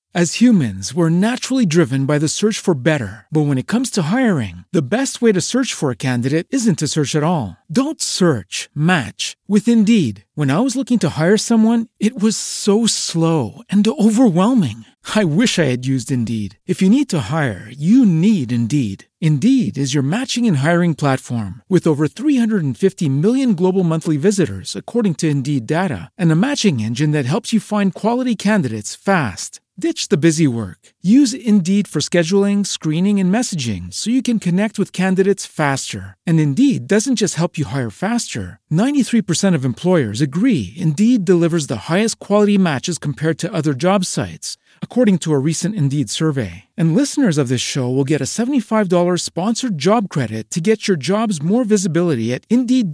As humans, we're naturally driven by the search for better. But when it comes to hiring, the best way to search for a candidate isn't to search at all. Don't search, match with Indeed. When I was looking to hire someone, it was so slow and overwhelming. I wish I had used Indeed. If you need to hire, you need Indeed. Indeed is your matching and hiring platform with over 350 million global monthly visitors, according to Indeed data, and a matching engine that helps you find quality candidates fast. Ditch the busy work. Use Indeed for scheduling, screening, and messaging so you can connect with candidates faster. And Indeed doesn't just help you hire faster. 93% of employers agree Indeed delivers the highest quality matches compared to other job sites, according to a recent Indeed survey. And listeners of this show will get a $75 sponsored job credit to get your jobs more visibility at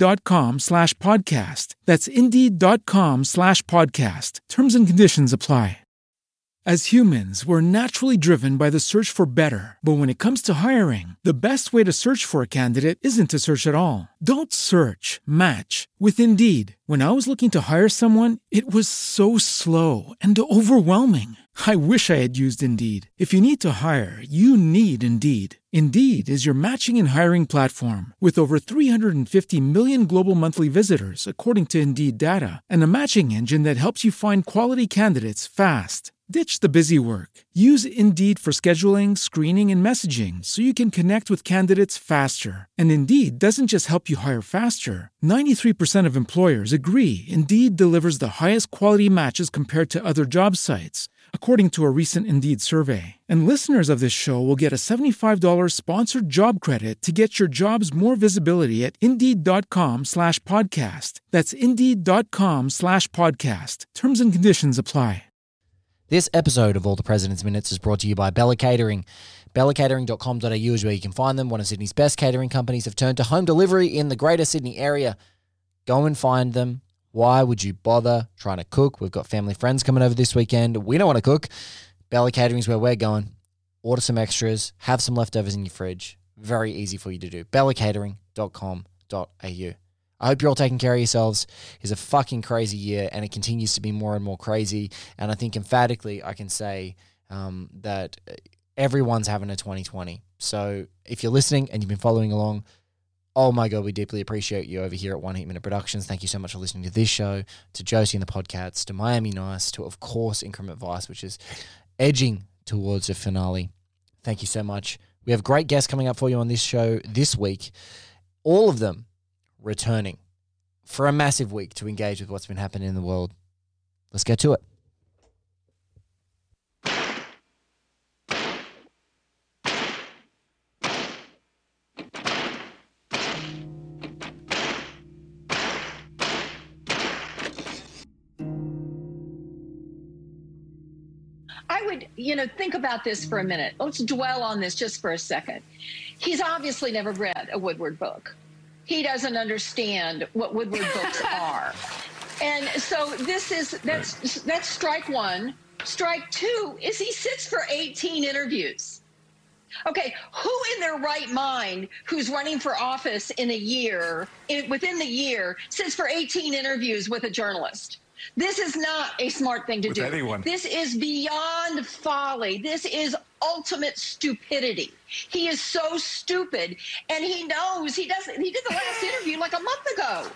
Indeed.com/podcast. That's Indeed.com/podcast. Terms and conditions apply. As humans, we're naturally driven by the search for better. But when it comes to hiring, the best way to search for a candidate isn't to search at all. Don't search, match with Indeed. When I was looking to hire someone, it was so slow and overwhelming. I wish I had used Indeed. If you need to hire, you need Indeed. Indeed is your matching and hiring platform with over 350 million global monthly visitors, according to Indeed data, and a matching engine that helps you find quality candidates fast. Ditch the busy work. Use Indeed for scheduling, screening, and messaging so you can connect with candidates faster. And Indeed doesn't just help you hire faster. 93% of employers agree Indeed delivers the highest quality matches compared to other job sites, according to a recent Indeed survey. And listeners of this show will get a $75 sponsored job credit to get your jobs more visibility at Indeed.com/podcast. That's Indeed.com/podcast. Terms and conditions apply. This episode of All the President's Minutes is brought to you by Bella Catering. BellaCatering.com.au is where you can find them. One of Sydney's best catering companies have turned to home delivery in the Greater Sydney area. Go and find them. Why would you bother trying to cook? We've got family friends coming over this weekend. We don't want to cook. Bella Catering is where we're going. Order some extras. Have some leftovers in your fridge. Very easy for you to do. BellaCatering.com.au. I hope you're all taking care of yourselves. It's a fucking crazy year, and it continues to be more and more crazy. And I think emphatically I can say that everyone's having a 2020. So if you're listening and you've been following along, oh my God, we deeply appreciate you over here at One Heat Minute Productions. Thank you so much for listening to this show, to Josie and the Podcasts, to Miami Nice, to, of course, Increment Vice, which is edging towards a finale. Thank you so much. We have great guests coming up for you on this show this week. All of them returning for a massive week to engage with what's been happening in the world. Let's get to it. I would, think about this for a minute. Let's dwell on this just for a second. He's obviously never read a Woodward book. He doesn't understand what Woodward books are. And so that's strike one. Strike two is he sits for 18 interviews. Okay, who in their right mind who's running for office in a year, within the year, sits for 18 interviews with a journalist? This is not a smart thing to do. Anyone. This is beyond folly. This is ultimate stupidity. He is so stupid, and he knows he doesn't. He did the last interview like a month ago.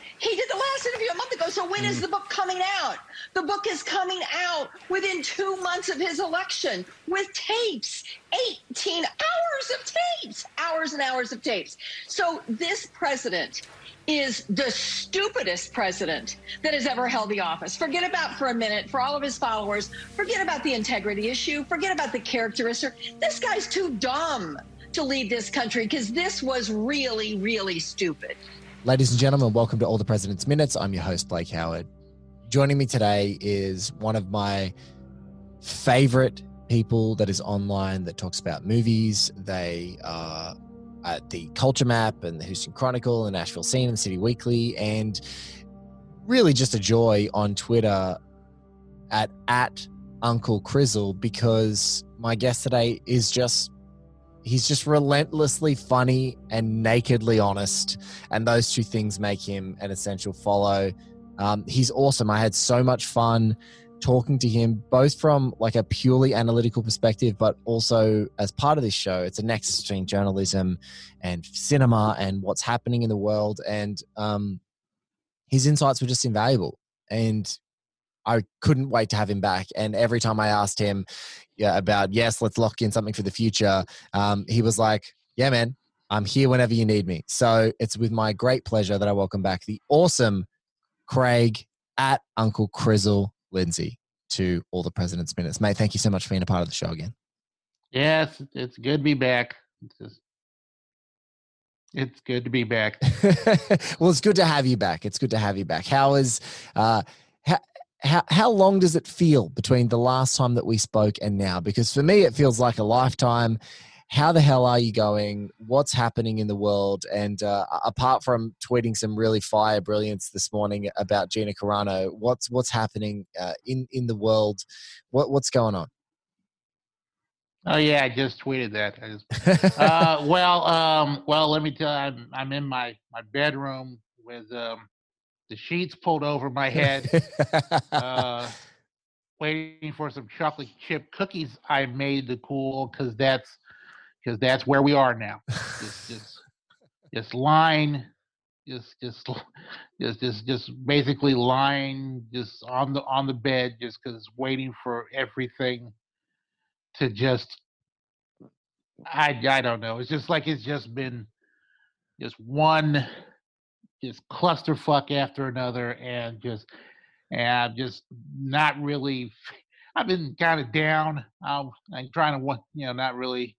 So when is the book coming out? The book is coming out within 2 months of his election with tapes, 18 hours of tapes, hours and hours of tapes. So this president is the stupidest president that has ever held the office. Forget about, for a minute, for all of his followers, forget about the integrity issue, forget about the characteristic. This guy's too dumb to lead this country because this was really, really stupid. Ladies and gentlemen, welcome to All the President's Minutes. I'm your host, Blake Howard. Joining me today is one of my favorite people that is online that talks about movies. They are at the Culture Map and the Houston Chronicle and Nashville Scene and City Weekly, and really just a joy on Twitter at Uncle Crizzle, because my guest today is he's just relentlessly funny and nakedly honest, and those two things make him an essential follow. He's awesome. I had so much fun talking to him, both from like a purely analytical perspective, but also as part of this show. It's a nexus between journalism and cinema and what's happening in the world. And his insights were just invaluable. And I couldn't wait to have him back. And every time I asked him about, yes, let's lock in something for the future, he was like, yeah, man, I'm here whenever you need me. So it's with my great pleasure that I welcome back the awesome Craig at Uncle Crizzle Lindsay to All the President's Minutes. Mate, thank you so much for being a part of the show again. Yes, it's good to be back. It's good to be back. Well, it's good to have you back. It's good to have you back. How long does it feel between the last time that we spoke and now? Because for me, it feels like a lifetime. How the hell are you going? What's happening in the world? And apart from tweeting some really fire brilliance this morning about Gina Carano, what's happening in the world? What's going on? Oh yeah, I just tweeted that. Well, let me tell you, I'm in my bedroom with the sheets pulled over my head, waiting for some chocolate chip cookies I made to cool, because that's where we are now. Just lying, just basically lying, just on the bed, just because waiting for everything to just. I don't know. It's just like it's just been just one just clusterfuck after another, and I'm just not really. I've been kind of down. I'm trying to not really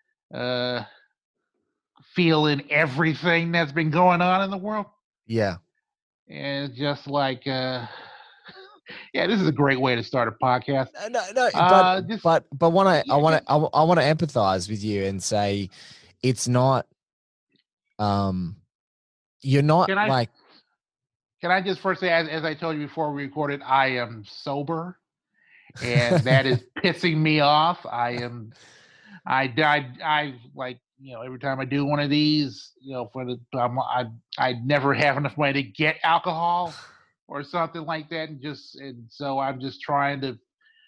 feeling everything that's been going on in the world. Yeah. And it's just like yeah, this is a great way to start a podcast. But I want to empathize with you and say it's not you're not like. Can I just first say, as I told you before we recorded, I am sober, and that is pissing me off. I like, every time I do one of these, I never have enough money to get alcohol or something like that, and so I'm just trying to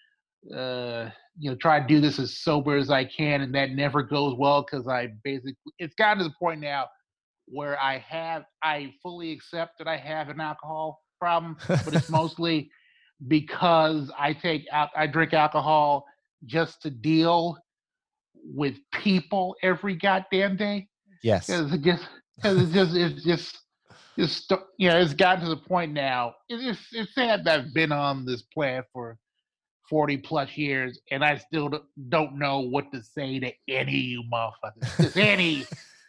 try to do this as sober as I can, and that never goes well, because it's gotten to the point now where I fully accept that I have an alcohol problem, but it's mostly because I drink alcohol just to deal with people every goddamn day. Yes. Because it's just it's gotten to the point now. It's sad that I've been on this planet for 40 plus years, and I still don't know what to say to any of you motherfuckers. Just any.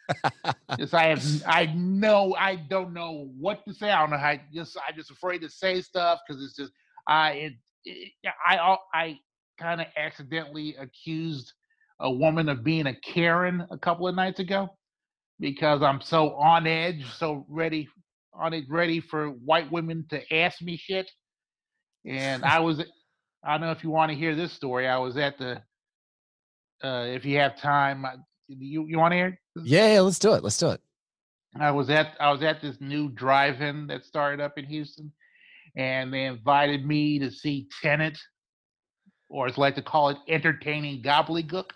I don't know what to say. I don't know how. I'm just afraid to say stuff, because it's just I kind of accidentally accused a woman of being a Karen a couple of nights ago, because I'm so on edge, so ready for white women to ask me shit. And I don't know if you want to hear this story. I was at the if you have time, you want to hear? Yeah, let's do it. I was at this new drive-in that started up in Houston, and they invited me to see Tenet, or as I like to call it, entertaining gobbledygook.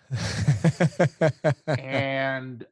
And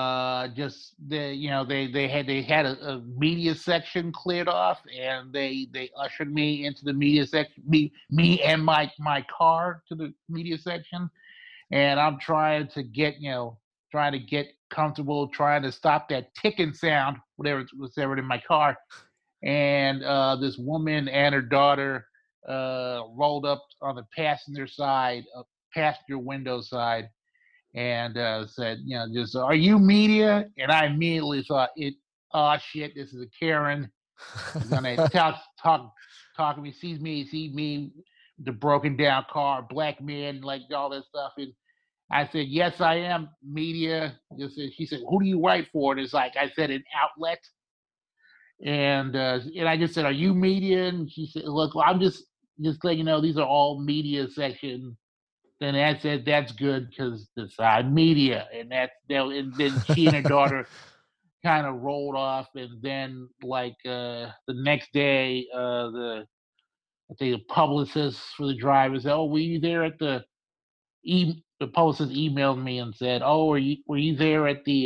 they had a media section cleared off, and they ushered me into the media section, me and my car to the media section, and I'm trying to get comfortable, trying to stop that ticking sound, whatever was ever in my car. And this woman and her daughter rolled up on the passenger window side, and said, just, "Are you media?" And I immediately thought, oh shit, this is a Karen. She's gonna talk to me, see me, the broken down car, black man, like all that stuff. And I said, "Yes, I am media." She said, "Who do you write for?" And it's like I said, an outlet. And I just said, "Are you media?" And she said, "Look, I'm just letting you know, these are all media section." Then I said, "That's good, because this media." And then she and her daughter kind of rolled off. And then, like, the next day, I think the publicist for the driver said, "Oh, were you there at the?" The publicist emailed me and said, "Oh, were you there at the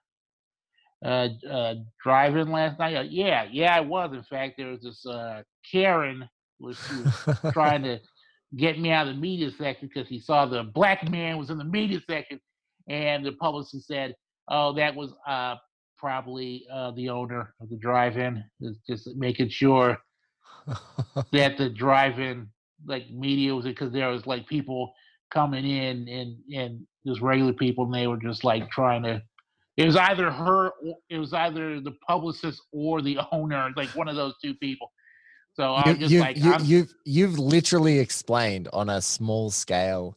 drive-in last night?" Yeah, I was. In fact, there was this Karen she was trying to get me out of the media section because he saw the black man was in the media section, and the publicist said, "Oh, that was probably the owner of the drive-in, is just making sure that the drive-in like media was because there was like people coming in and just regular people, and they were just like trying to." It was either her, it was either the publicist or the owner, like one of those two people. So I'm just like, you've literally explained on a small scale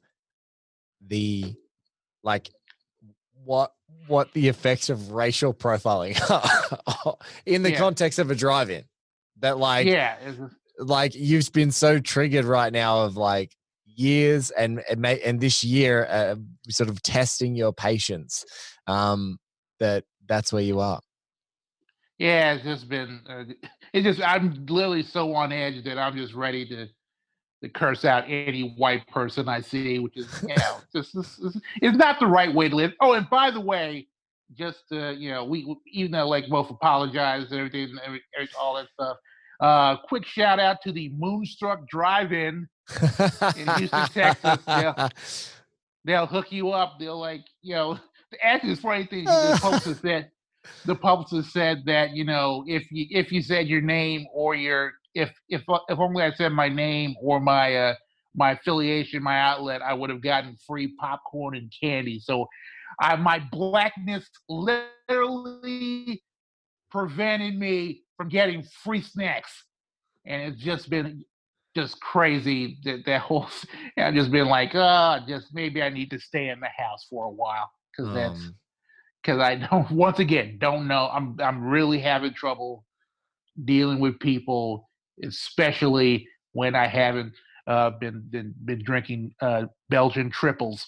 the like what the effects of racial profiling are in the context of a drive-in. That like you've been so triggered right now of like years and this year sort of testing your patience, that's where you are. Yeah, it's just been I'm literally so on edge that I'm just ready to curse out any white person I see, which is it's not the right way to live. Oh, and by the way, just we even though like both apologize and everything, all that stuff. Quick shout out to the Moonstruck Drive-In in Houston, Texas. They'll hook you up. They'll like actually the funny thing the publicist said that if you said your name or if only I said my name or my my affiliation, my outlet, I would have gotten free popcorn and candy. So my blackness literally prevented me from getting free snacks, and it's just been just crazy that whole. I've just been like, just maybe I need to stay in the house for a while because I don't don't know. I'm really having trouble dealing with people, especially when I haven't been drinking Belgian triples.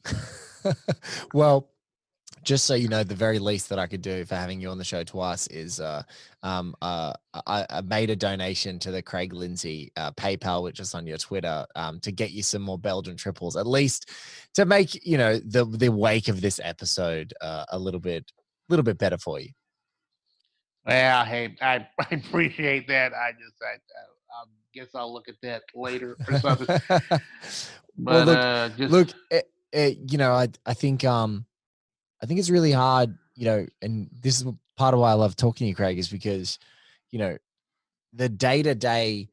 Well, just so you know, the very least that I could do for having you on the show twice is I made a donation to the Craig Lindsay PayPal, which is on your Twitter, to get you some more Belgian triples, at least to make the wake of this episode a little bit better for you. Well, hey, I appreciate that. I guess I'll look at that later or something. But well, look, I think it's really hard, and this is part of why I love talking to you, Craig, is because, the day-to-day,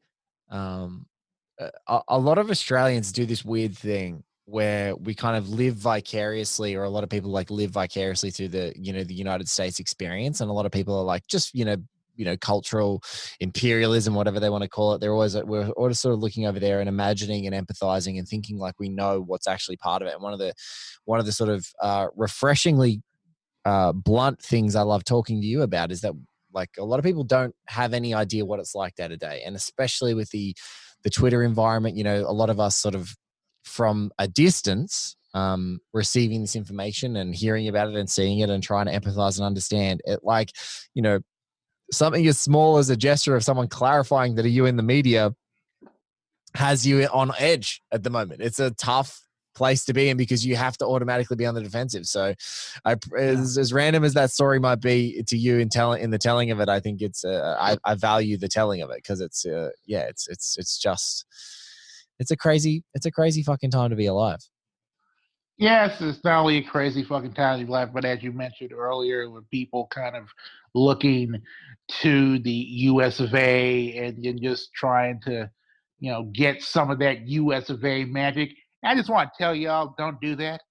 a lot of Australians do this weird thing where we kind of live vicariously, or a lot of people like live vicariously through the United States experience. And a lot of people are like, just, cultural imperialism, whatever they want to call it. We're always sort of looking over there and imagining and empathizing and thinking like we know what's actually part of it. And one of the sort of refreshingly blunt things I love talking to you about is that like a lot of people don't have any idea what it's like day to day. And especially with the Twitter environment, a lot of us sort of from a distance, receiving this information and hearing about it and seeing it and trying to empathize and understand it, like, something as small as a gesture of someone clarifying that are you in the media has you on edge at the moment. It's a tough place to be in because you have to automatically be on the defensive. So as random as that story might be to you in the telling of it, I think it's I value the telling of it because it's a crazy fucking time to be alive. Yes, it's not only a crazy fucking time to be alive, but as you mentioned earlier, with people kind of looking to the US of A and just trying to, get some of that US of A magic. I just want to tell y'all, don't do that.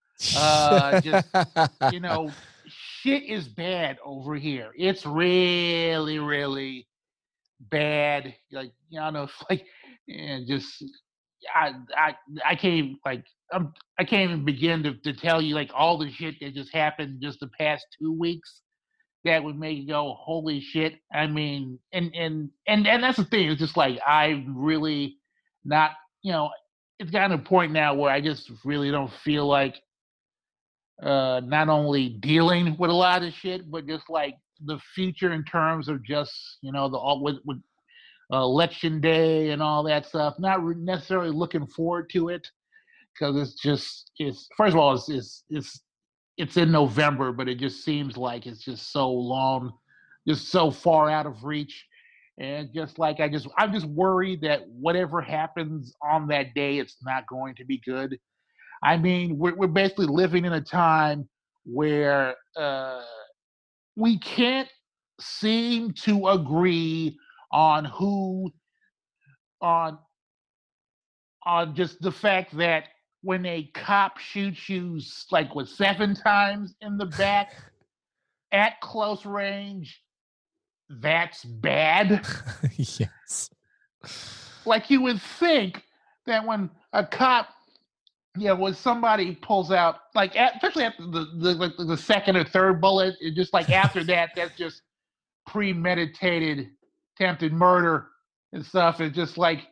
Shit is bad over here. It's really, really bad. Like, like, and just, I can't even, like, I can't even begin to tell you like all the shit that just happened just the past 2 weeks that would make you go, holy shit. I mean, and that's the thing. It's just like, I'm really not, it's gotten to a point now where I just really don't feel like not only dealing with a lot of shit, but just like the future in terms of just, the all with election day and all that stuff. Not necessarily looking forward to it because it's first of all it's in November, but it just seems like it's just so long, just so far out of reach. And just like I'm just worried that whatever happens on that day, it's not going to be good. I mean, we're basically living in a time where we can't seem to agree on who on just the fact that when a cop shoots you like with 7 times in the back at close range, that's bad. Yes. Like you would think that when a cop, when somebody pulls out, like especially after the second or third bullet, it just like after that, that's just premeditated attempted murder and stuff. It's just like,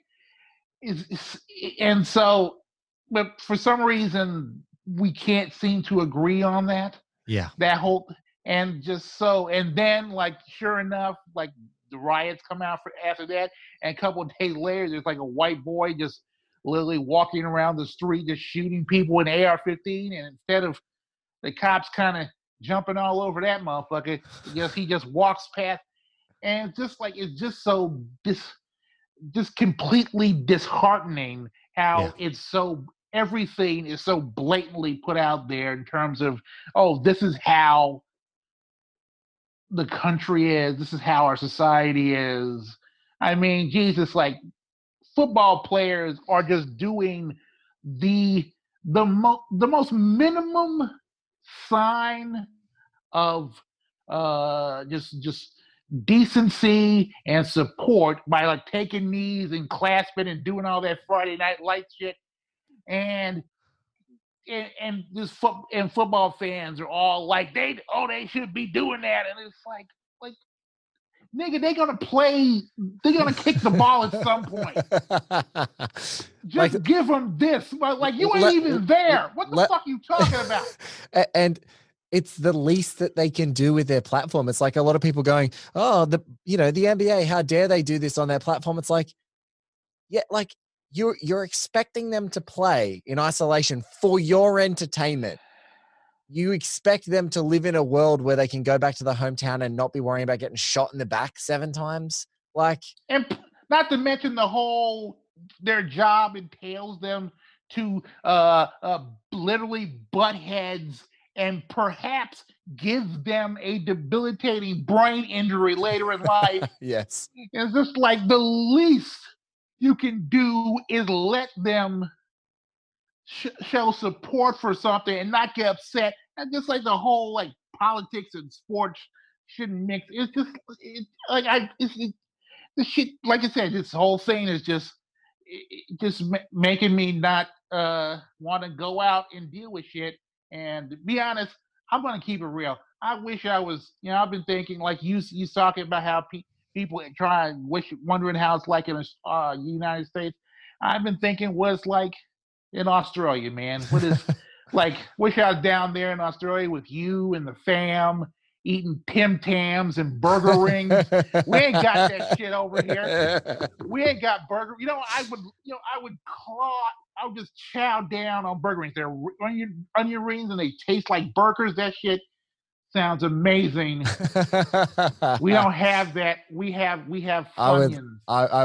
and so, but for some reason we can't seem to agree on that. Yeah. That whole and then like sure enough, like the riots come out after that, and a couple of days later, there's like a white boy just literally walking around the street just shooting people with an AR-15, and instead of the cops kind of jumping all over that motherfucker, he just walks past, and it's just so just completely disheartening how it's so everything is so blatantly put out there in terms of, oh, this is how the country is, this is how our society is. I mean, Jesus, like football players are just doing the most minimum sign of just decency and support by like taking knees and clasping and doing all that Friday Night Lights shit, and football fans are all like they should be doing that, and it's like nigga, they're gonna kick the ball at some point. Just give them this, like you ain't even there. What the fuck are you talking about? And it's the least that they can do with their platform. It's like a lot of people going, oh, the NBA, how dare they do this on their platform? It's like, yeah, like you're expecting them to play in isolation for your entertainment. You expect them to live in a world where they can go back to the hometown and not be worrying about getting shot in the back 7 times. Like, and not to mention their job entails them to literally butt heads and perhaps give them a debilitating brain injury later in life. Yes. It's just like the least you can do is let them show support for something and not get upset. And just like the whole like politics and sports shouldn't mix. It's just the shit. Like I said, this whole thing is just making me not want to go out and deal with shit. And to be honest, I'm going to keep it real. I wish I was. I've been thinking like you talking about how people try and wondering how it's like in the United States. I've been thinking what it's like in Australia, man. What is like? Wish I was down there in Australia with you and the fam, eating Tim Tams and burger rings. We ain't got that shit over here. We ain't got burger. I would just chow down on burger rings. They're onion rings and they taste like burgers. That shit sounds amazing. We don't have that. We have Funyuns.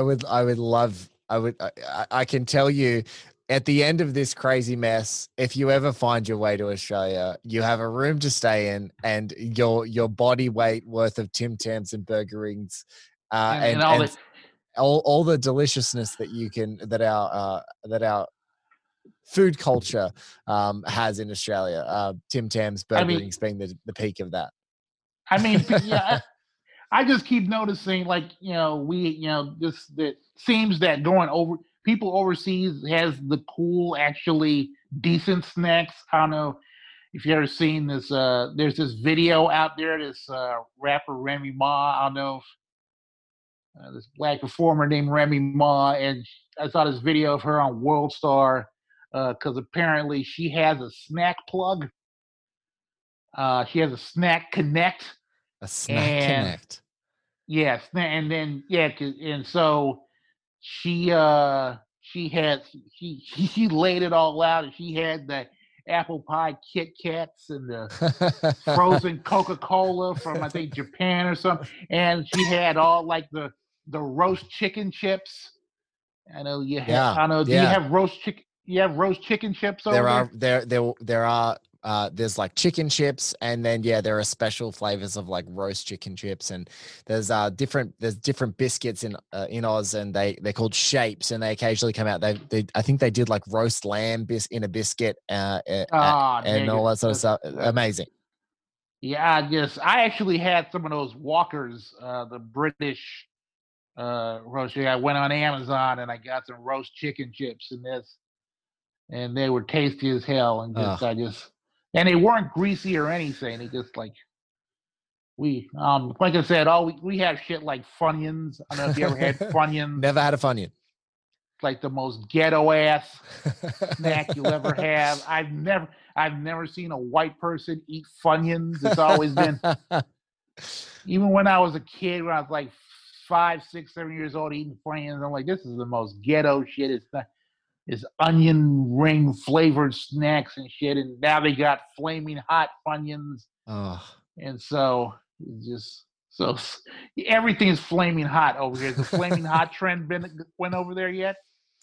I can tell you, at the end of this crazy mess, if you ever find your way to Australia, you have a room to stay in and your body weight worth of Tim Tams and burger rings, and all the deliciousness that our food culture has in Australia. Tim Tams, burger rings being the peak of that. I mean, yeah, I just keep noticing, like, just that seems that going over. People overseas has the cool, actually decent snacks. I don't know if you ever seen this. There's this video out there. This rapper Remy Ma. I don't know if this black performer named Remy Ma, and I saw this video of her on World Star because apparently she has a snack plug. She has a Snack Connect. A Snack Connect. yes, and then yeah, and so she had she laid it all out, and she had the apple pie Kit Kats and the frozen Coca-Cola from I think Japan or something, and she had all like the roast chicken chips. I know you have. Yeah, I know. Do you yeah. have roast chicken? You have roast chicken chips over There are there? there are there's like chicken chips, and then yeah, there are special flavors of like roast chicken chips, and there's different biscuits in Oz, and they're called shapes, and they occasionally come out. They I think they did like roast lamb in a biscuit, Ah, and all nigga. that sort of stuff. That's Amazing. yeah. I actually had some of those Walkers, the British roast. I went on Amazon and I got some roast chicken chips, and they were tasty as hell, and Oh, and they weren't greasy or anything. They just like I said, we have shit like Funyuns. I don't know if you ever had Funyuns. never had a Funyun. Like the most ghetto ass snack you'll ever have. I've never seen a white person eat Funyuns. It's always been, even when I was a kid, when I was like 5, 6, 7 years old, eating Funyuns. I'm like, this is the most ghetto shit. It's onion ring flavored snacks and shit. And now they got flaming hot Funyuns, Oh. and so it's just so everything is flaming hot over here. Has the flaming hot trend went over there yet?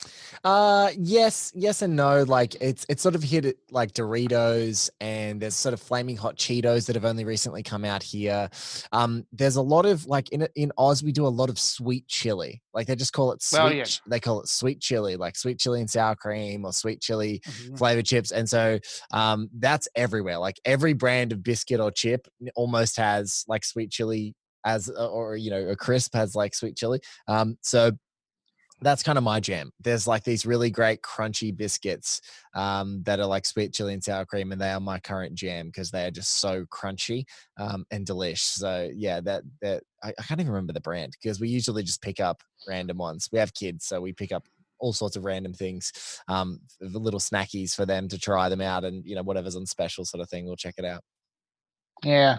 Yes and no. Like it's sort of hit it like Doritos, and there's sort of flaming hot Cheetos that have only recently come out here. There's a lot of like in Oz we do a lot of sweet chili. Like they just call it Well, yeah. they call it sweet chili, like sweet chili and sour cream or sweet chili Mhm. flavored chips. And so that's everywhere. Like every brand of biscuit or chip almost has like sweet chili as or a crisp has like sweet chili. So that's kind of my jam. There's like these really great crunchy biscuits that are like sweet chili and sour cream, and they are my current jam because they are just so crunchy and delish. So yeah, that I can't even remember the brand because we usually just pick up random ones. We have kids, so we pick up all sorts of random things, the little snackies for them to try them out, and whatever's on special sort of thing, we'll check it out. Yeah,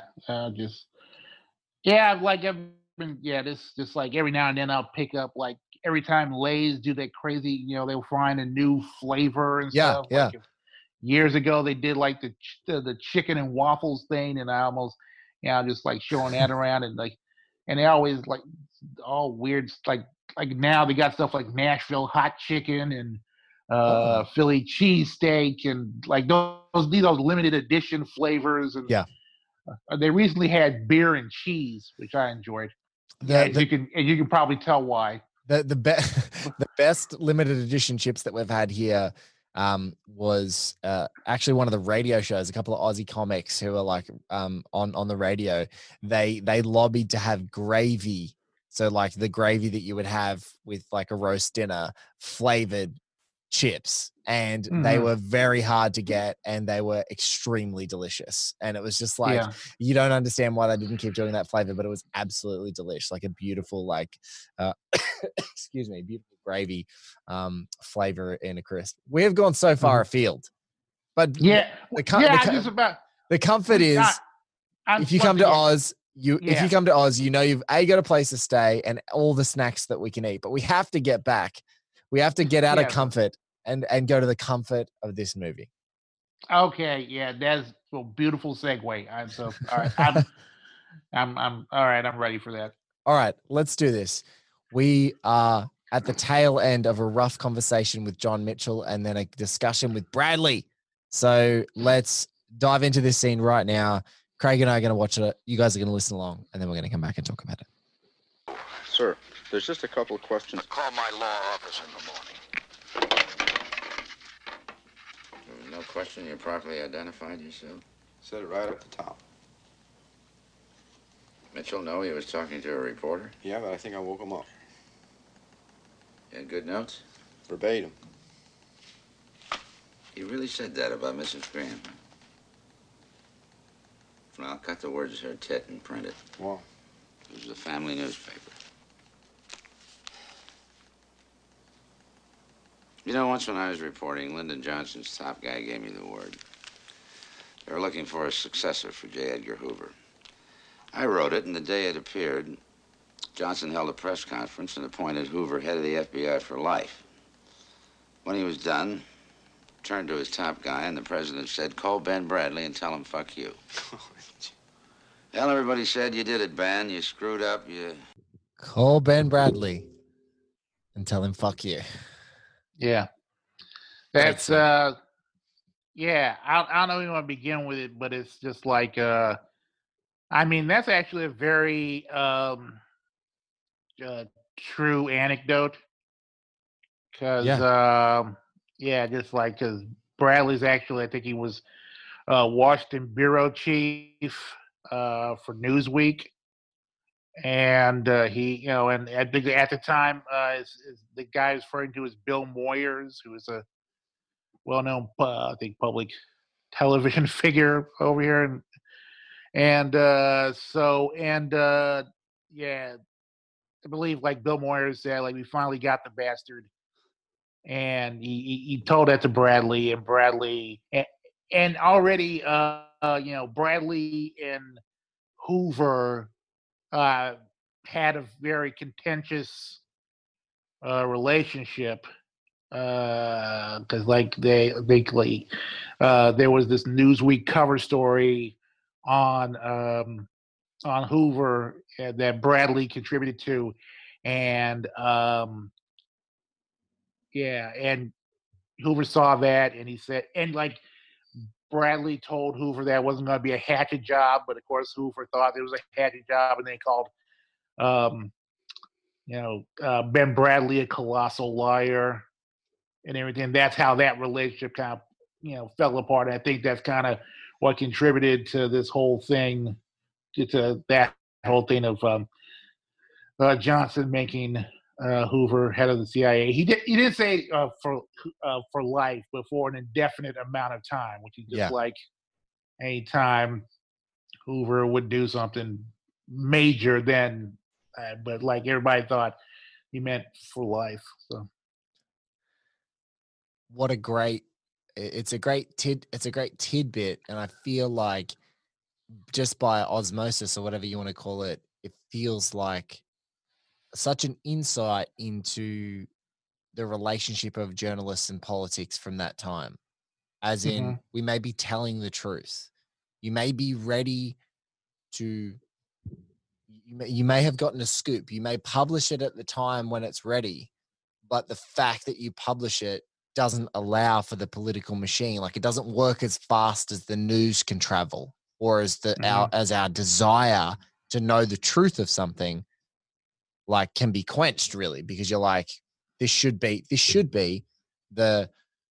like I've been, this just like every now and then I'll pick up like every time Lay's do that crazy, they'll find a new flavor and Yeah, stuff. yeah. Like years ago they did like the chicken and waffles thing, and I almost, just like showing that around, and they always like all weird, like now they got stuff like Nashville hot chicken and Oh. Philly cheesesteak, and like these are limited edition flavors, and Yeah. they recently had beer and cheese, which I enjoyed. The You can probably tell why. the best limited edition chips that we've had here was actually one of the radio shows. A couple of Aussie comics who are like on the radio. They lobbied to have gravy, so like the gravy that you would have with like a roast dinner, flavored chips, and they Mhm. were very hard to get, and they were extremely delicious. And it was just like, Yeah. you don't understand why they didn't keep doing that flavor, but it was absolutely delicious, like a beautiful like excuse me, beautiful gravy flavor in a crisp. We have gone so far afield, but Yeah. the Just about. comfort is I'm if you come to yeah. Oz, if you come to Oz, you've got a place to stay and all the snacks that we can eat. But we have to get back. We have to get out of comfort and go to the comfort of this movie. Okay, yeah, that's a beautiful segue. All right. I'm all right. I'm ready for that. All right, let's do this. We are at the tail end of a rough conversation with John Mitchell and then a discussion with Bradley. So let's dive into this scene right now. Craig and I are going to watch it. You guys are going to listen along, and then we're going to come back and talk about it. Sir, there's just a couple of questions. Call my law office in the morning. No question you properly identified yourself? Said it right up the top. Mitchell know he was talking to a reporter? Yeah, but I think I woke him up. You had good notes? Verbatim. He really said that about Mrs. Graham? Well, I'll cut the words her tit and print it. Why? This is a family newspaper. You know, once when I was reporting, Lyndon Johnson's top guy gave me the word. They were looking for a successor for J. Edgar Hoover. I wrote it, and the day it appeared, Johnson held a press conference and appointed Hoover head of the FBI for life. When he was done, turned to his top guy, and the president said, call Ben Bradley and tell him fuck you. Well, everybody said, you did it, Ben. You screwed up. You... Call Ben Bradley and tell him fuck you. Yeah. That's, yeah, I don't even want to begin with it, but it's just like, I mean, that's actually a very true anecdote. Because, yeah, just like, because Bradley's actually, I think he was Washington bureau chief for Newsweek. And he, you know, and at the time, the guy I was referring to is Bill Moyers, who is a well-known, I think, public television figure over here, yeah, I believe like Bill Moyers said, like we finally got the bastard, and he told that to Bradley, and Bradley, and already, you know, Bradley and Hoover had a very contentious relationship. Because like there was this Newsweek cover story on Hoover that Bradley contributed to, and and Hoover saw that, and he said, and like Bradley told Hoover that it wasn't going to be a hatchet job, but of course Hoover thought it was a hatchet job, and they called Ben Bradley a colossal liar and everything. That's how that relationship kind of, you know, fell apart. And I think that's kind of what contributed to this whole thing, to that whole thing of Johnson making Hoover head of the CIA. He did say for life, but for an indefinite amount of time, which is just like any time Hoover would do something major, then, but like everybody thought he meant for life. So. What a great, it's a great tidbit. And I feel like just by osmosis or whatever you want to call it, it feels like such an insight into the relationship of journalists and politics from that time. As in, we may be telling the truth. You may be ready to, you may have gotten a scoop. You may publish it at the time when it's ready, but the fact that you publish it doesn't allow for the political machine. Like it doesn't work as fast as the news can travel, or as our desire to know the truth of something like can be quenched, really, because you're like, this should be the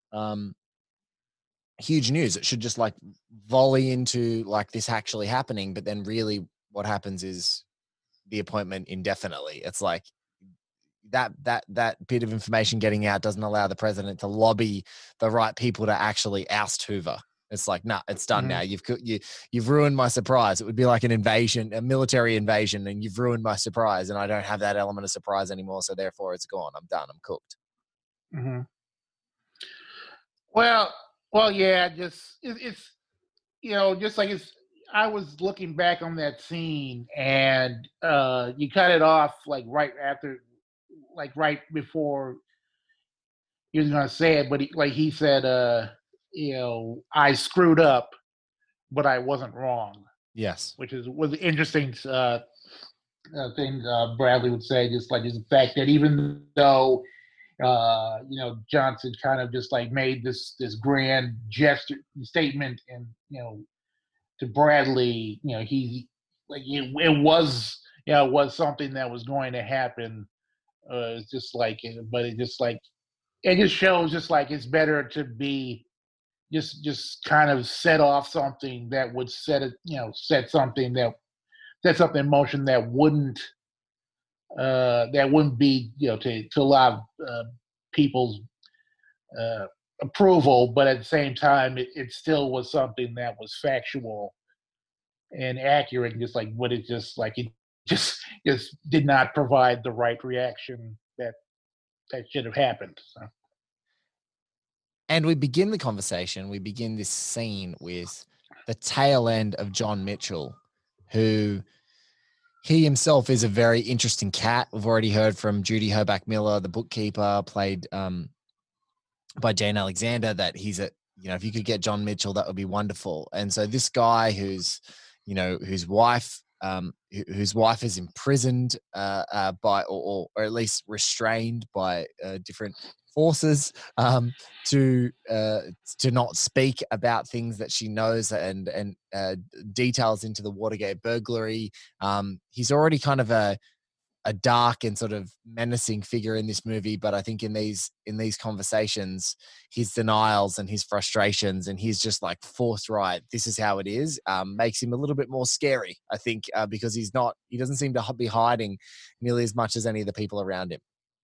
huge news. It should just like volley into like this actually happening. But then really what happens is the appointment indefinitely. It's like, that bit of information getting out doesn't allow the president to lobby the right people to actually oust Hoover. It's like, nah, it's done now. You've ruined my surprise. It would be like an invasion, a military invasion, and you've ruined my surprise, and I don't have that element of surprise anymore. So therefore, it's gone. I'm done. I'm cooked. Well, yeah. Just it's you know, just like it's. I was looking back on that scene, and you cut it off like right after. Like right before he was gonna say it, but he said, you know, I screwed up, but I wasn't wrong. Yes, which was interesting thing Bradley would say, just like the fact that even though you know, Johnson kind of just like made this grand gesture statement, and you know, to Bradley, you know, he like it was, you know, it was something that was going to happen. It's just like, but it just like, it just shows just like it's better to be just kind of set off something that would set it, you know, set something in motion that wouldn't be, you know, to allow people's approval, but at the same time, it still was something that was factual and accurate, just like what it just like it just did not provide the right reaction that should have happened. So. And we begin this scene with the tail end of John Mitchell, who He himself is a very interesting cat. We've already heard from Judy Hoback Miller, the bookkeeper, played by Jane Alexander, that he's if you could get John Mitchell, that would be wonderful. And so this guy whose wife is imprisoned by or at least restrained by different forces to not speak about things that she knows and details into the Watergate burglary. He's already kind of a dark and sort of menacing figure in this movie, but I think in these conversations, his denials and his frustrations and his just like forthright, this is how it is, makes him a little bit more scary, I think, because he doesn't seem to be hiding nearly as much as any of the people around him.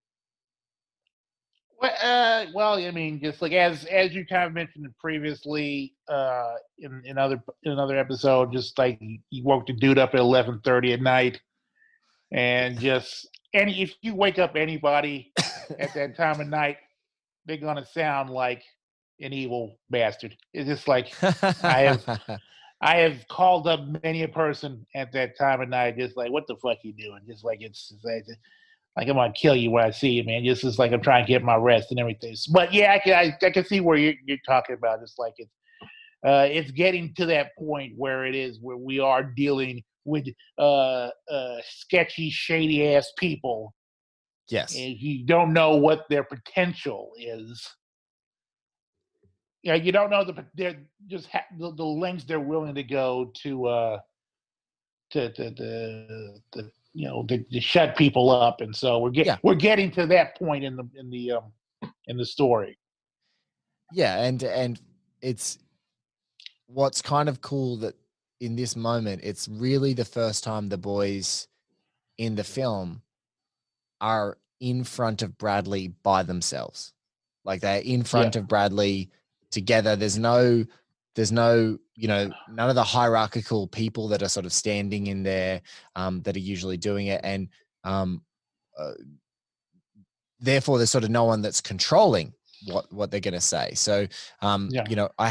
Well, I mean, just like as you kind of mentioned previously in another episode, just like you woke the dude up at 11:30 at night, and just if you wake up anybody at that time of night, they're gonna sound like an evil bastard. It's just like I have called up many a person at that time of night, just like, what the fuck you doing? Just like it's like I'm gonna kill you when I see you, man. Just as like I'm trying to get my rest and everything. But yeah, I can see where you're talking about. It's like it's getting to that point where we are dealing with sketchy, shady ass people. Yes, and you don't know what their potential is. You don't know the lengths they're willing to go to shut people up, and so we're getting to that point in the story. Yeah, and it's what's kind of cool that in this moment, it's really the first time the boys in the film are in front of Bradley by themselves. Like they're in front of Bradley together. There's no, none of the hierarchical people that are sort of standing in there that are usually doing it. And therefore there's sort of no one that's controlling what they're going to say. So, I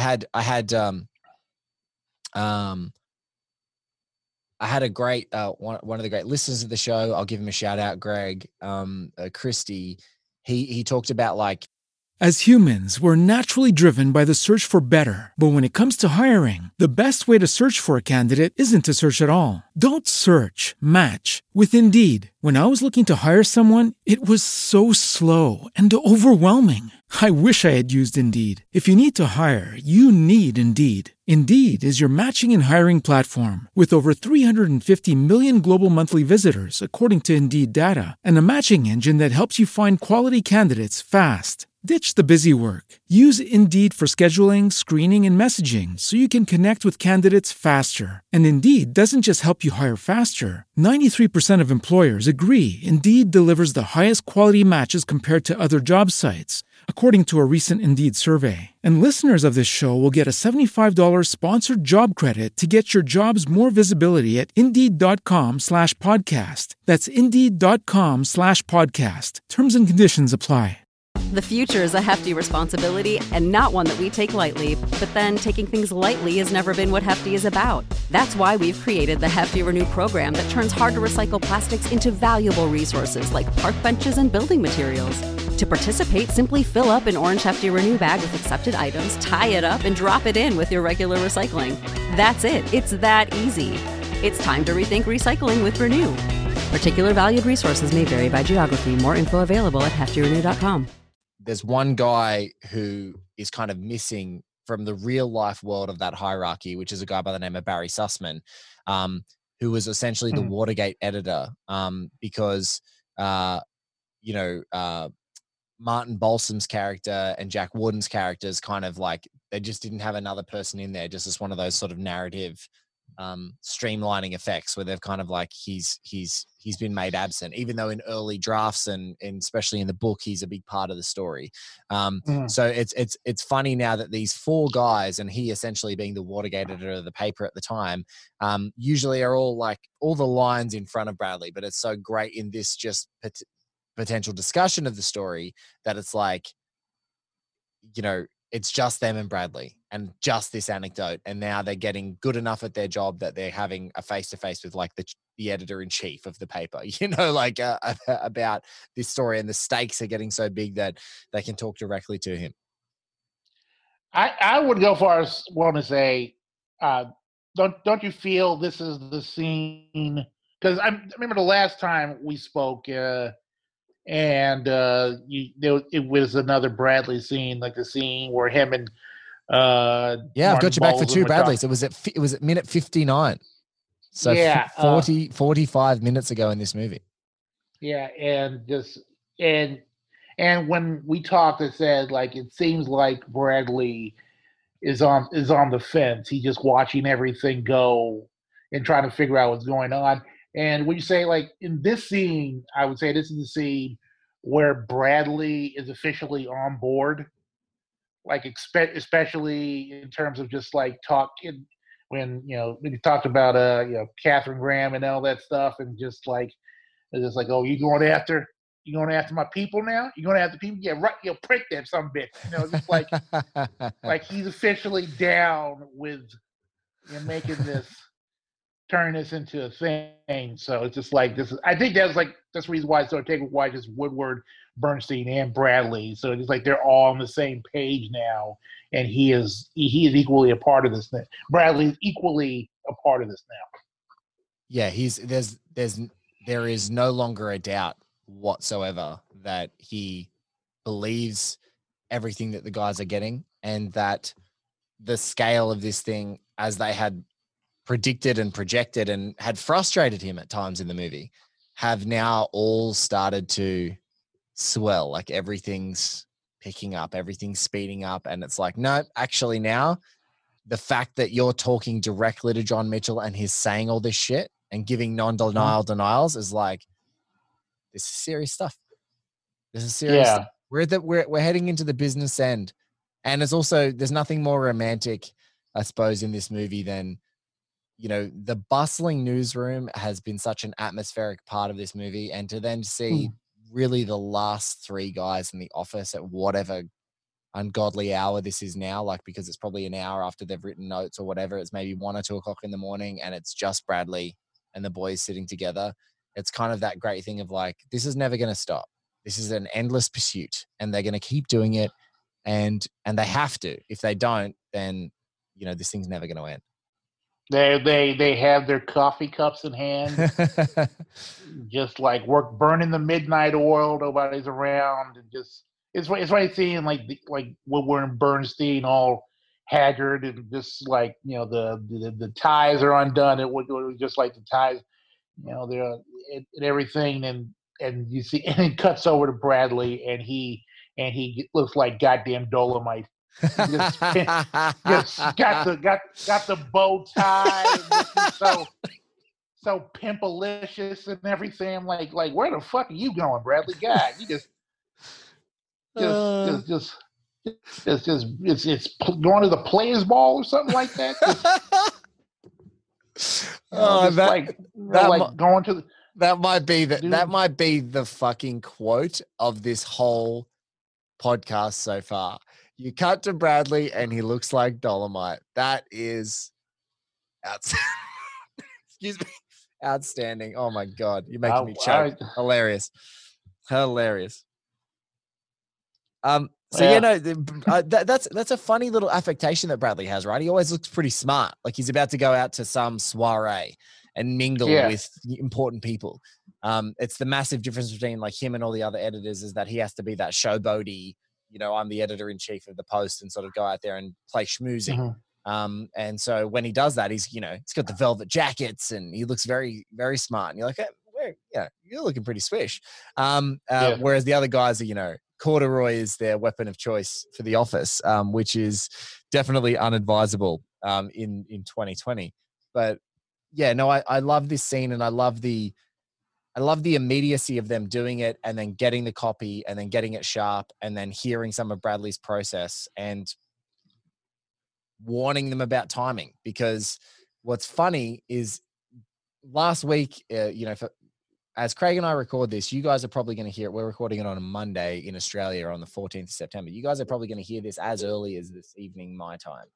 had a great one of the great listeners of the show. I'll give him a shout out, Greg Christie. He talked about like, as humans, we're naturally driven by the search for better. But when it comes to hiring, the best way to search for a candidate isn't to search at all. Don't search, match with Indeed. When I was looking to hire someone, it was so slow and overwhelming. I wish I had used Indeed. If you need to hire, you need Indeed. Indeed is your matching and hiring platform with over 350 million global monthly visitors, according to Indeed data, and a matching engine that helps you find quality candidates fast. Ditch the busy work. Use Indeed for scheduling, screening, and messaging so you can connect with candidates faster. And Indeed doesn't just help you hire faster. 93% of employers agree Indeed delivers the highest quality matches compared to other job sites, according to a recent Indeed survey. And listeners of this show will get a $75 sponsored job credit to get your jobs more visibility at Indeed.com/podcast. That's Indeed.com/podcast. Terms and conditions apply. The future is a hefty responsibility and not one that we take lightly. But then taking things lightly has never been what Hefty is about. That's why we've created the Hefty Renew program that turns hard-to-recycle plastics into valuable resources like park benches and building materials. To participate, simply fill up an orange Hefty Renew bag with accepted items, tie it up, and drop it in with your regular recycling. That's it. It's that easy. It's time to rethink recycling with Renew. Particular valued resources may vary by geography. More info available at heftyrenew.com. There's one guy who is kind of missing from the real life world of that hierarchy, which is a guy by the name of Barry Sussman, who was essentially the Watergate editor, because, Martin Balsam's character and Jack Warden's characters kind of like, they just didn't have another person in there, just as one of those sort of narrative streamlining effects where they've kind of like, he's been made absent, even though in early drafts and especially in the book, he's a big part of the story. So it's funny now that these four guys, and he essentially being the Watergate editor of the paper at the time, usually are all like all the lines in front of Bradley, but it's so great in this just potential discussion of the story that it's like, it's just them and Bradley. and just this anecdote. And now they're getting good enough at their job that they're having a face-to-face with like the editor-in-chief of the paper, like about this story, and the stakes are getting so big that they can talk directly to him. I would go far as want to say, don't you feel this is the scene? Because I remember the last time we spoke, it was another Bradley scene, like the scene where him and I've got you back for two Bradleys. It was at minute 59. So 45 minutes ago in this movie. Yeah, and when we talked, it said like it seems like Bradley is on the fence. He's just watching everything go and trying to figure out what's going on. And when you say like in this scene, I would say this is the scene where Bradley is officially on board. Like especially in terms of just like talking when he talked about Catherine Graham and all that stuff, and just like it's just like, oh, you going after my people now? You going after people? Yeah, right. Prick that some bitch. Just like like he's officially down with making this, turn this into a thing. So it's just like this. I think that's the reason why it's so taken why just Woodward, Bernstein, and Bradley. So it's like they're all on the same page now, and he is equally a part of this thing. Bradley is equally a part of this now. Yeah, there is no longer a doubt whatsoever that he believes everything that the guys are getting, and that the scale of this thing, as they had predicted and projected and had frustrated him at times in the movie, have now all started to swell. Like everything's picking up, everything's speeding up. And it's like, no, actually now the fact that you're talking directly to John Mitchell and he's saying all this shit and giving non-denial denials is like, this is serious stuff. This is serious stuff. We're heading into the business end. And there's nothing more romantic, I suppose, in this movie than, the bustling newsroom has been such an atmospheric part of this movie. And to then see really the last three guys in the office at whatever ungodly hour this is now, like, because it's probably an hour after they've written notes or whatever, it's maybe 1 or 2 o'clock in the morning and it's just Bradley and the boys sitting together. It's kind of that great thing of like, this is never going to stop. This is an endless pursuit and they're going to keep doing it. And they have to. If they don't, then, this thing's never going to end. They have their coffee cups in hand, just like burning the midnight oil. Nobody's around, and just it's funny seeing like Woodward and Bernstein all haggard and just like the ties are undone. It was just like the ties, they're and everything, and you see, and it cuts over to Bradley, and he looks like goddamn Dolomite. Just got the bow tie, so pimpalicious and everything. I'm like where the fuck are you going, Bradley? God, you just it's going to the players' ball or something like that. Going to the. That might be the fucking quote of this whole podcast so far. You cut to Bradley and he looks like Dolomite. That is excuse me, outstanding. Oh my God. You're making me choke. Hilarious. That's a funny little affectation that Bradley has, right? He always looks pretty smart. Like he's about to go out to some soiree and mingle with important people. It's the massive difference between like him and all the other editors is that he has to be that showboaty, I'm the editor-in-chief of the Post, and sort of go out there and play schmoozing. And so when he does that, he's, he's got the velvet jackets and he looks very, very smart. And you're like, hey, you're looking pretty swish. Whereas the other guys are, corduroy is their weapon of choice for the office, which is definitely unadvisable in 2020. But yeah, no, I love this scene and I love the immediacy of them doing it and then getting the copy and then getting it sharp and then hearing some of Bradley's process and warning them about timing. Because what's funny is last week, as Craig and I record this, you guys are probably going to hear it. We're recording it on a Monday in Australia on the 14th of September. You guys are probably going to hear this as early as this evening, my time.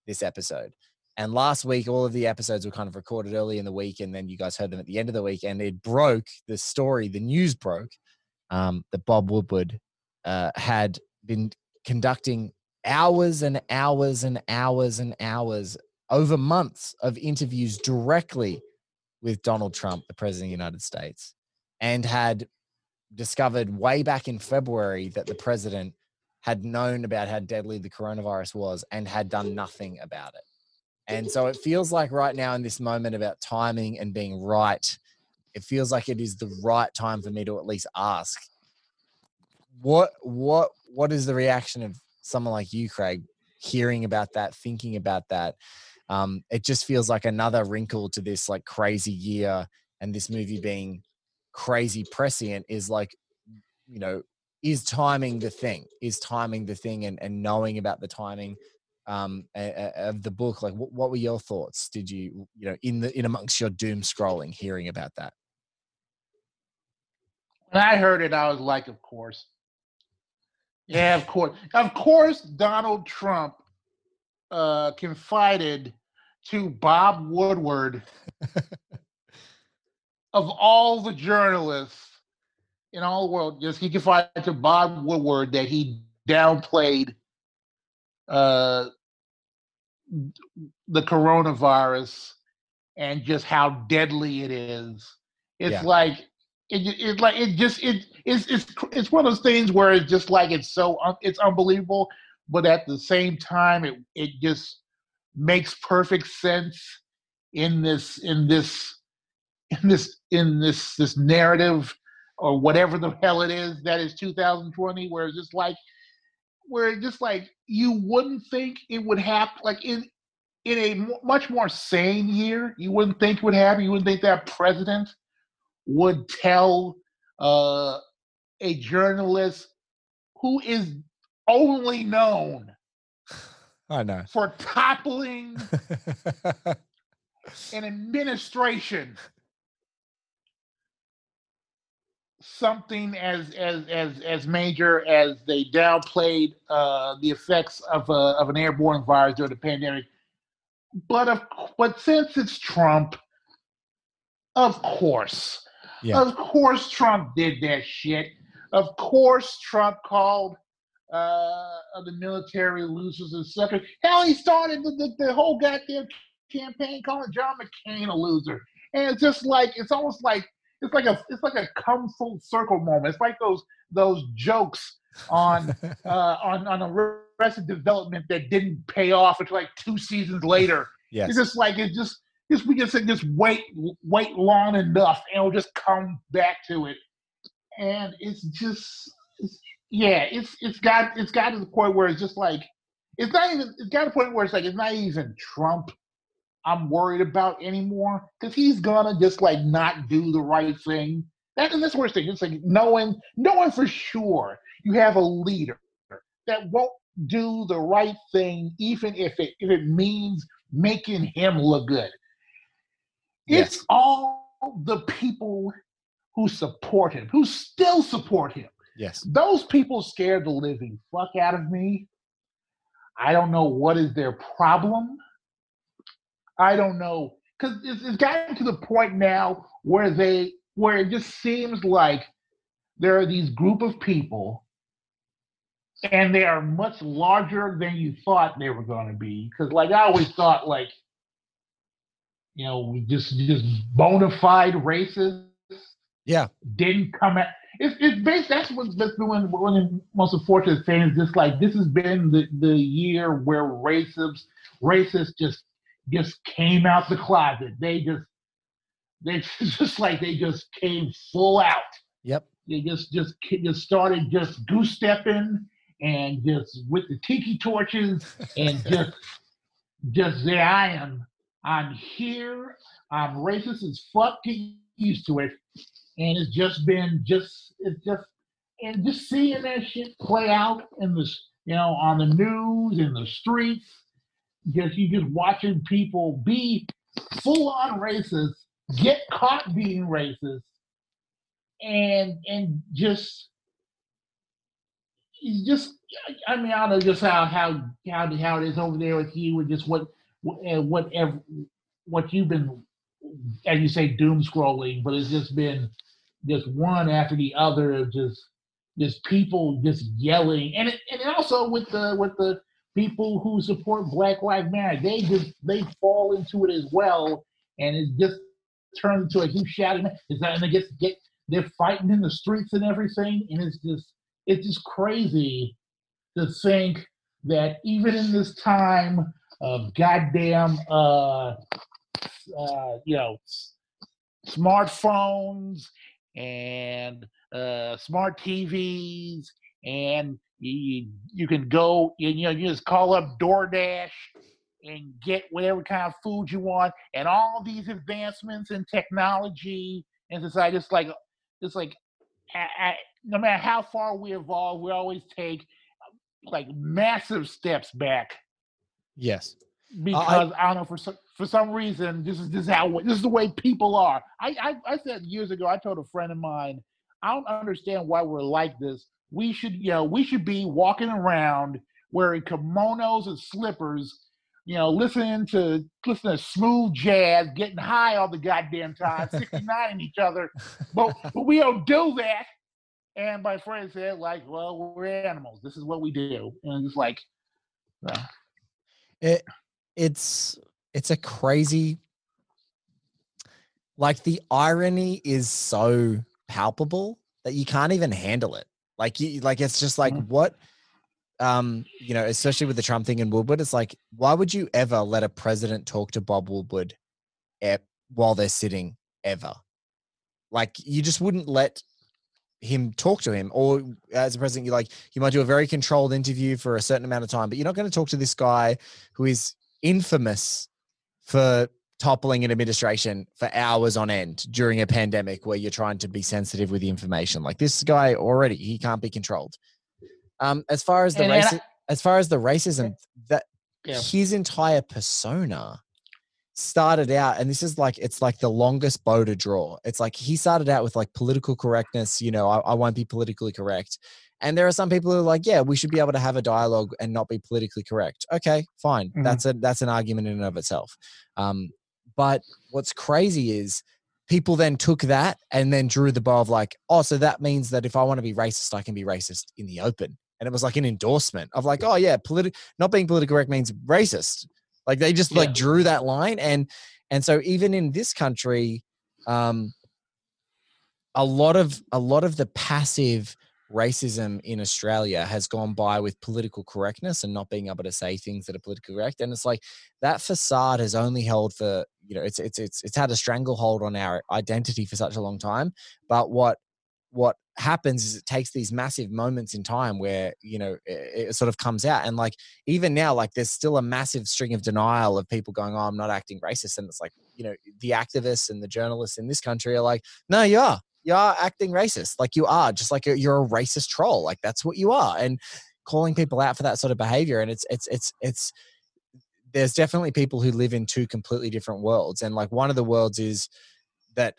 this episode. And last week, all of the episodes were kind of recorded early in the week, and then you guys heard them at the end of the week. And it broke the story. The news broke that Bob Woodward had been conducting hours and hours and hours and hours over months of interviews directly with Donald Trump, the president of the United States, and had discovered way back in February that the president had known about how deadly the coronavirus was and had done nothing about it. And so it feels like right now in this moment about timing and being right, it feels like it is the right time for me to at least ask, what is the reaction of someone like you, Craig, hearing about that, thinking about that? It just feels like another wrinkle to this like crazy year, and this movie being crazy prescient is like, you know, is timing the thing and knowing about the timing of the book. Like what were your thoughts? Did you in amongst your doom scrolling, hearing about that? When I heard it, I was like, of course. Yeah, of course Donald Trump confided to Bob Woodward of all the journalists in all the world, just he confided to Bob Woodward that he downplayed the coronavirus and just how deadly it is. It's like it's one of those things where it's just like it's unbelievable, but at the same time it just makes perfect sense in this narrative or whatever the hell it is that is 2020, where it's just like you wouldn't think it would happen, like in a much more sane year, you wouldn't think it would happen. You wouldn't think that president would tell a journalist who is only known for toppling an administration something as major as they downplayed the effects of an airborne virus during the pandemic. But since it's Trump, of course Trump did that shit. Of course Trump called the military losers and suckers. Hell, he started the whole goddamn campaign calling John McCain a loser. And it's just like it's like a come full circle moment. It's like those jokes on Arrested Development that didn't pay off until like 2 seasons later. Yes. It's just like we just wait long enough and we'll just come back to it. And it's got to the point where it's just like it's got to the point where it's like it's not even Trump I'm worried about anymore, because he's gonna just like not do the right thing. That's the worst thing. It's like knowing for sure you have a leader that won't do the right thing, even if it means making him look good. Yes. It's all the people who support him, who still support him. Yes. Those people scared the living fuck out of me. I don't know what is their problem. I don't know, because it's gotten to the point now where it just seems like there are these group of people, and they are much larger than you thought they were going to be. Because like I always thought, like, you know, just bona fide racists. Yeah, didn't come at. It's based. That's been one of the most unfortunate things. Just like this has been the year where racists just came out the closet. They just came full out. Yep. They just started just goose stepping and just with the tiki torches and just say, I'm here. I'm racist as fuck. Get used to it. And it's just seeing that shit play out in this, on the news, in the streets. You just watching people be full on racist, get caught being racist, and just just, I mean, I don't know just how it is over there with you, and just what you've been, as you say, doom scrolling, but it's just been just one after the other of just people just yelling, and also with the people who support Black Lives Matter, they fall into it as well, and it just turns into a huge shouting. And they get they're fighting in the streets and everything, and it's just crazy to think that even in this time of goddamn you know, smartphones and smart TVs, and you can go, you just call up DoorDash and get whatever kind of food you want, and all these advancements in technology and society. It's like no matter how far we evolve, we always take like massive steps back. Yes. Because I don't know, for some reason this is the way people are. I said years ago, I told a friend of mine, I don't understand why we're like this. We should be walking around wearing kimonos and slippers, listening to smooth jazz, getting high all the goddamn time, 69 each other, but we don't do that. And my friend said, like, well, we're animals. This is what we do, and it's like, it's a crazy, like, the irony is so palpable that you can't even handle it. It's just like, what, especially with the Trump thing and Woodward, it's like, why would you ever let a president talk to Bob Woodward while they're sitting ever? Like, you just wouldn't let him talk to him, or as a president, you might do a very controlled interview for a certain amount of time, but you're not going to talk to this guy who is infamous for toppling an administration for hours on end during a pandemic where you're trying to be sensitive with the information. Like, this guy already, he can't be controlled. As far as the racism, that his entire persona started out, and this is like, it's like the longest bow to draw. It's like he started out with like political correctness, I won't be politically correct. And there are some people who are like, yeah, we should be able to have a dialogue and not be politically correct. Okay, fine. Mm-hmm. That's an argument in and of itself. But what's crazy is people then took that and then drew the bow of like, oh, so that means that if I want to be racist, I can be racist in the open. And it was like an endorsement of like, oh yeah, not being politically correct means racist. Like, they just like drew that line. And so even in this country, a lot of the passive racism in Australia has gone by with political correctness and not being able to say things that are politically correct. And it's like that facade has only held for, it's had a stranglehold on our identity for such a long time. But what happens is it takes these massive moments in time where, it sort of comes out. And like, even now, like, there's still a massive string of denial of people going, oh, I'm not acting racist. And it's like, the activists and the journalists in this country are like, no, you are acting racist. Like, you are, just like you're a racist troll. Like, that's what you are. And calling people out for that sort of behavior. And it's there's definitely people who live in two completely different worlds. And like, one of the worlds is that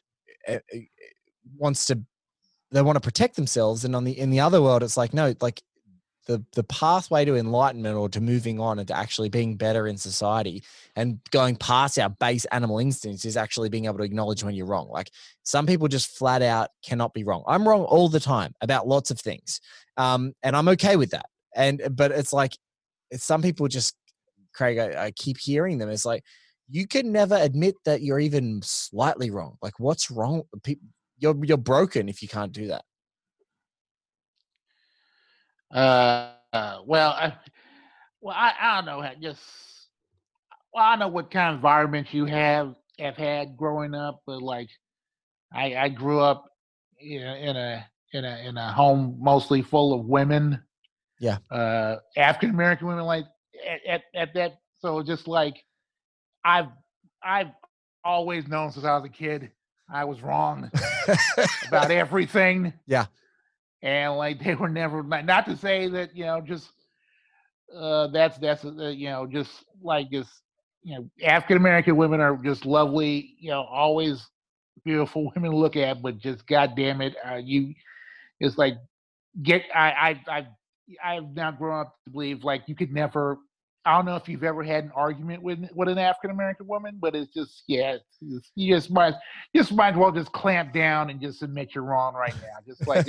they want to protect themselves. And in the other world, it's like, no, like the pathway to enlightenment or to moving on and to actually being better in society and going past our base animal instincts is actually being able to acknowledge when you're wrong. Like, some people just flat out cannot be wrong. I'm wrong all the time about lots of things. And I'm okay with that. But it's like, some people just, Craig, I keep hearing them. It's like, you can never admit that you're even slightly wrong. Like, what's wrong? You're broken if you can't do that. I don't know. I don't know what kind of environment you have had growing up, but like, I grew up in a home mostly full of women. Yeah. African American women, like at that. So just like, I've always known since I was a kid, I was wrong about everything. Yeah. And like, they were never, not to say that, just that's just like this, African American women are just lovely, always beautiful women to look at, but just goddamn it, it's like, I've I've now grown up to believe like you could never. I don't know if you've ever had an argument with an African American woman, but it's just you just might as well just clamp down and just admit you're wrong right now.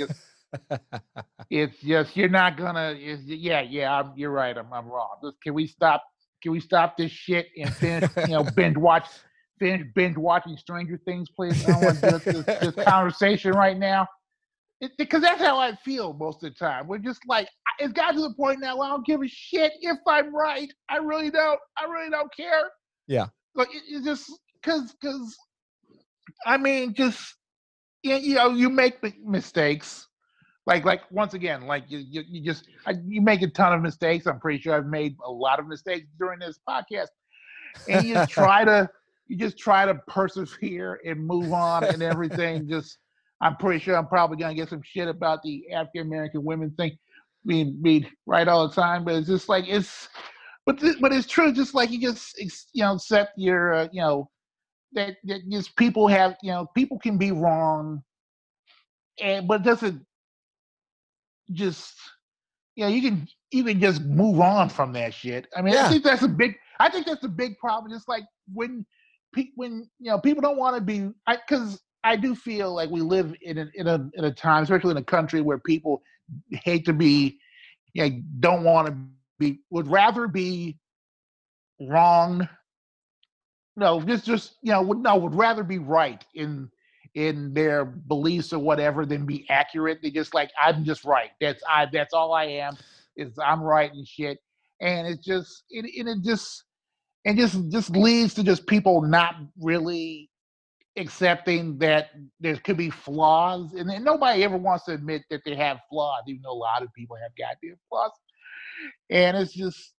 It's just you're not gonna. You're right. I'm wrong. Can we stop this shit and finish? Binge watching Stranger Things, please. I don't want to do this conversation right now. Because that's how I feel most of the time. We're just like, it's got to the point now where I don't give a shit if I'm right. I really don't care. Yeah. Like it's just because I mean, you make mistakes. Like once again, like you make a ton of mistakes. I'm pretty sure I've made a lot of mistakes during this podcast, and you just try to persevere and move on and everything. I'm pretty sure I'm probably gonna get some shit about the African American women thing being right all the time, but it's just like but it's true. Just like you just accept your that just people have people can be wrong, but it doesn't just you can just move on from that shit. I mean, I think that's a big problem. Just like when people don't want to be, because I do feel like we live in a time, especially in a country where people hate to be, don't want to be, would rather be wrong. No, would rather be right in their beliefs or whatever than be accurate. They just like, I'm just right. That's all I am, is I'm right and shit. And it just leads to just people not really accepting that there could be flaws, and nobody ever wants to admit that they have flaws, even though a lot of people have goddamn flaws. And it's just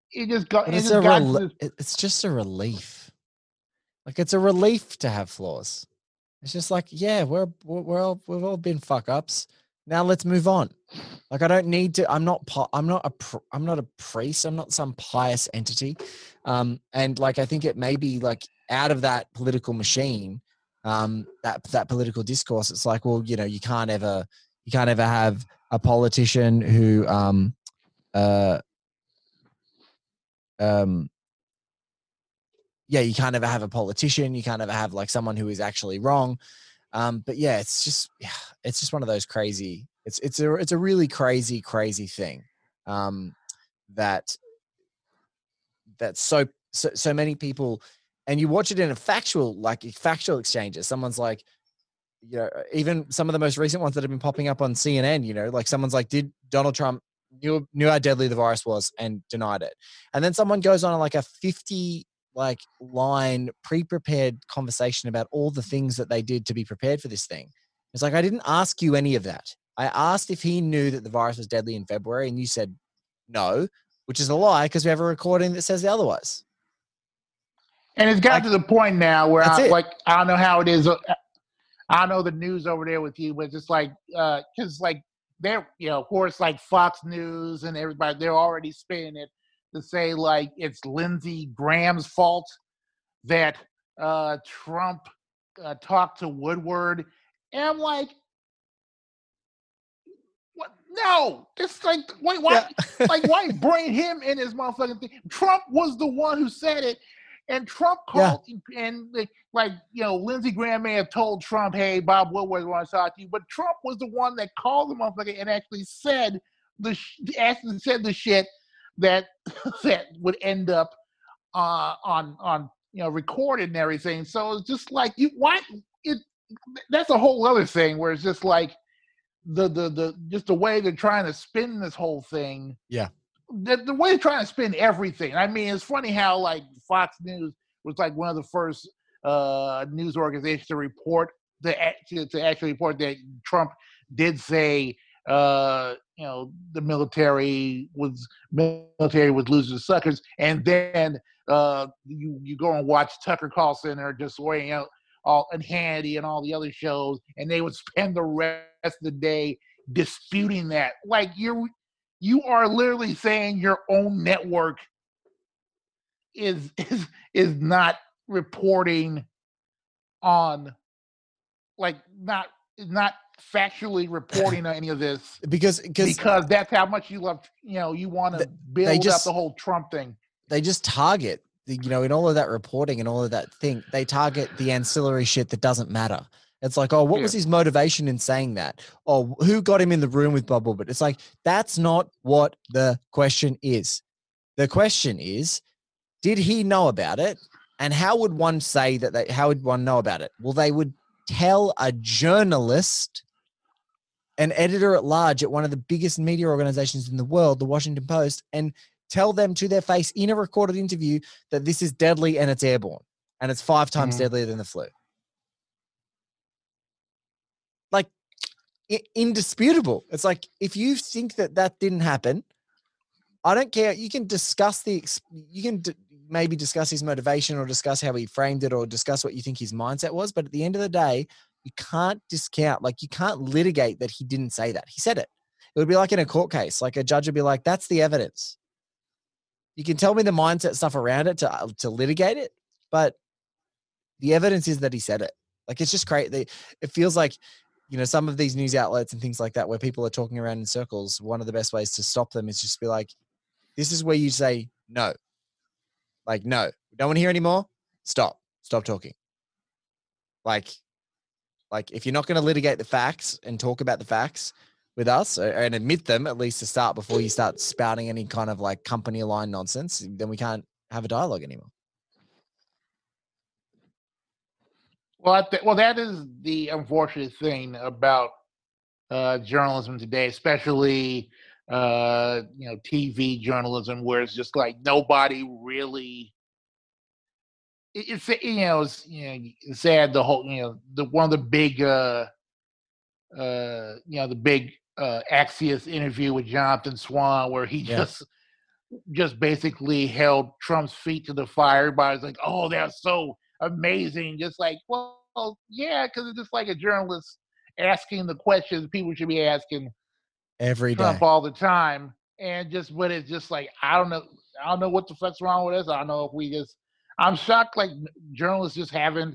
And it's got to the point now where I don't know how it is. I don't know the news over there with you, but it's just like, because like they're, of course, like Fox News and everybody, they're already spinning it to say like it's Lindsey Graham's fault that Trump talked to Woodward. And I'm like, what? No, it's like, wait, why? Yeah. Like, why bring him in this motherfucking thing? Trump was the one who said it. And Trump called, and Lindsey Graham may have told Trump, "Hey, Bob Woodward wants to talk to you," but Trump was the one that called the motherfucker and actually said the shit that would end up on recorded and everything. So it's just like that's a whole other thing where it's just like the way they're trying to spin this whole thing. Yeah. The way they're trying to spin everything. I mean, it's funny how like Fox News was like one of the first news organizations to report to actually report that Trump did say the military was losing the suckers, and then you go and watch Tucker Carlson or just weighing out and Hannity and all the other shows, and they would spend the rest of the day disputing that. Like you are literally saying your own network is not reporting on, like, not not factually reporting on any of this because that's how much you love. You want to build up the whole Trump thing. They just target, in all of that reporting and all of that thing. They target the ancillary shit that doesn't matter. It's like, oh, what was his motivation in saying that? Oh, who got him in the room with Bob Woodward? It's like, that's not what the question is. The question is, did he know about it? And how would one say that? How would one know about it? Well, they would tell a journalist, an editor at large at one of the biggest media organizations in the world, the Washington Post, and tell them to their face in a recorded interview that this is deadly and it's airborne and it's 5 times deadlier than the flu. Like, indisputable. It's like, if you think that didn't happen, I don't care. You can discuss maybe discuss his motivation or discuss how he framed it or discuss what you think his mindset was. But at the end of the day, you can't discount, you can't litigate that he didn't say that. He said it. It would be like in a court case. Like, a judge would be like, that's the evidence. You can tell me the mindset stuff around it to litigate it, but the evidence is that he said it. Like, it's just crazy. It feels like, some of these news outlets and things like that, where people are talking around in circles, one of the best ways to stop them is just be like, this is where you say no. Like, no, we don't want to hear anymore. Stop talking. Like if you're not going to litigate the facts and talk about the facts with us and admit them, at least to start, before you start spouting any kind of company aligned nonsense, then we can't have a dialogue anymore. Well, that is the unfortunate thing about journalism today, especially TV journalism, where it's just like nobody really. It's sad. The whole one of the big the big Axios interview with Jonathan Swan, where he just basically held Trump's feet to the fire. Everybody's like, "Oh, that's so amazing!" Just like, well, yeah, because it's just like a journalist asking the questions people should be asking every Trump day, all the time, and but it's just like, I don't know what the fuck's wrong with us. I don't know if I'm shocked, journalists just haven't,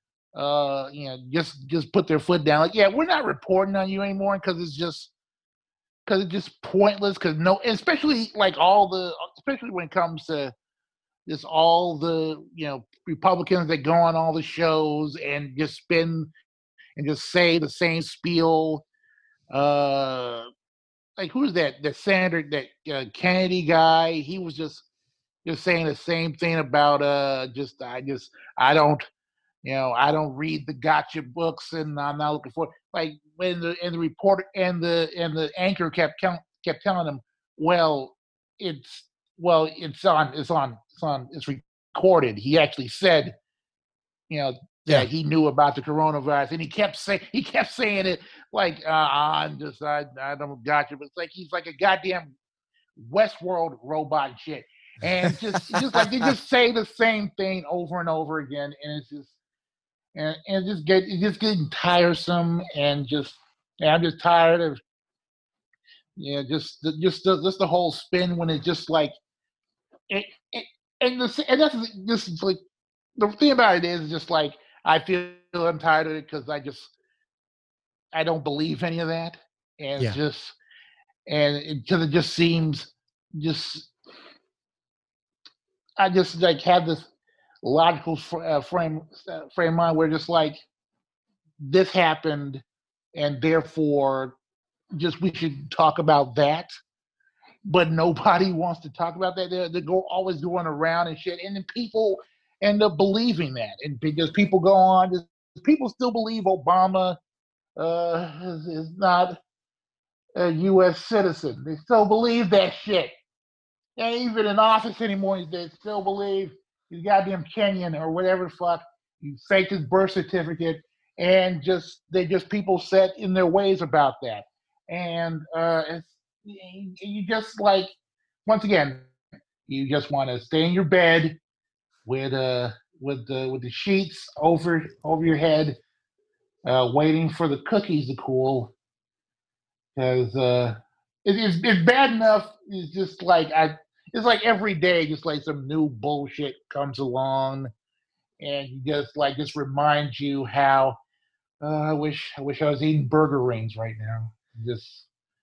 just put their foot down. Like, yeah, we're not reporting on you anymore because it's just pointless. Especially especially when it comes to just all the Republicans that go on all the shows and just spin and just say the same spiel. Who's that? The senator, that Kennedy guy. He was just saying the same thing about I don't read the gotcha books and I'm not looking for when the reporter and the anchor kept telling him, it's recorded. He actually said, that he knew about the coronavirus, and he kept saying it I don't gotcha, but it's like he's like a goddamn Westworld robot and shit. And they just say the same thing over and over again, and it's just it's just getting tiresome, and I'm just tired of just the whole spin when it's just like and that's just like the thing about it is just like I feel I'm tired of it because I don't believe any of that, and because it just seems I just have this logical frame mind where just like this happened, and therefore we should talk about that, but nobody wants to talk about that. They're always going around and shit, and then people end up believing that, and because people go on, people still believe Obama is not a U.S. citizen. They still believe that shit. They ain't even in office anymore. They still believe he's goddamn Kenyan or whatever the fuck. He faked his birth certificate, and people set in their ways about that. And you just once again, you just want to stay in your bed with the sheets over your head, waiting for the cookies to cool, because it's bad enough. It's just it's like every day, just like some new bullshit comes along, and just reminds you how I wish I was eating burger rings right now. Just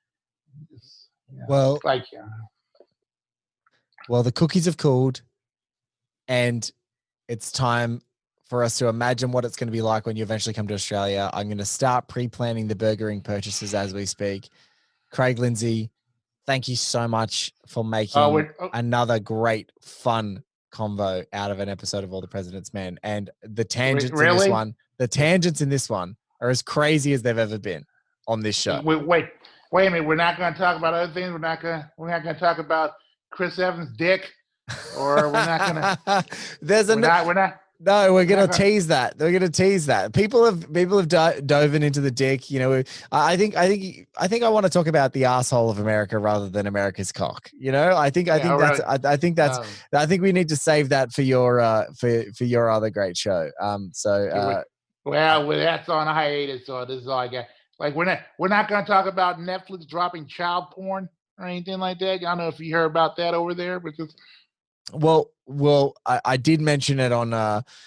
Well, like well, the cookies have cooled, and it's time for us to imagine what it's going to be like when you eventually come to Australia. I'm going to start pre-planning the Burger Ring purchases as we speak. Craig Lindsay, thank you so much for making another great, fun convo out of an episode of All the President's Men. And the tangents in this one are as crazy as they've ever been on this show. Wait a minute. We're not going to talk about other things. We're not going to talk about Chris Evans' dick, or we're not going to. We're going to tease that. We're going to tease that. People have dove into the dick. You know, I think I want to talk about the asshole of America rather than America's cock. You know, I think we need to save that for your other great show. Well, that's on hiatus. So this is all I got. Like we're not going to talk about Netflix dropping child porn or anything like that. I don't know if you heard about that over there, because. Well, I did mention it on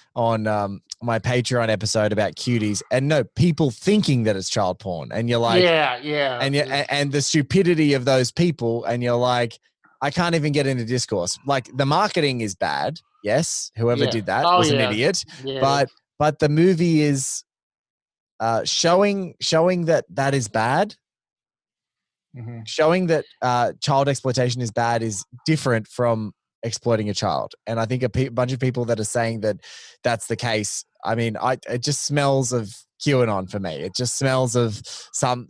my Patreon episode about cuties, and no, people thinking that it's child porn, and you're like, yeah, and the stupidity of those people, and you're like, I can't even get into discourse. Like, the marketing is bad. Yes, whoever did that was an idiot, but the movie is showing that is bad. Mm-hmm. Showing that child exploitation is bad is different from exploiting a child. And I think a bunch of people that are saying that that's the case, I mean, it just smells of QAnon for me. It just smells of some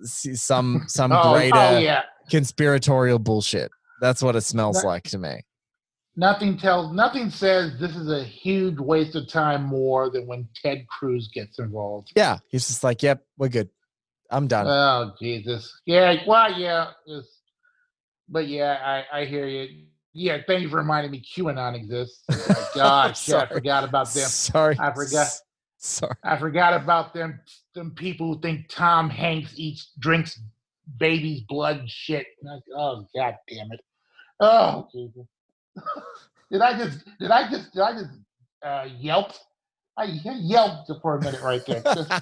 greater conspiratorial bullshit. That's what it smells like to me. Nothing says this is a huge waste of time more than when Ted Cruz gets involved. Yeah, he's just like, yep, we're good. I'm done. Oh, Jesus. Yeah, well, yeah. But yeah, I hear you. Yeah, thank you for reminding me QAnon exists. Oh, God, I forgot about them. I forgot about them people who think Tom Hanks drinks baby's blood and shit. Oh, God damn it. Oh, Jesus. Did I just yelp? I yelped for a minute right there.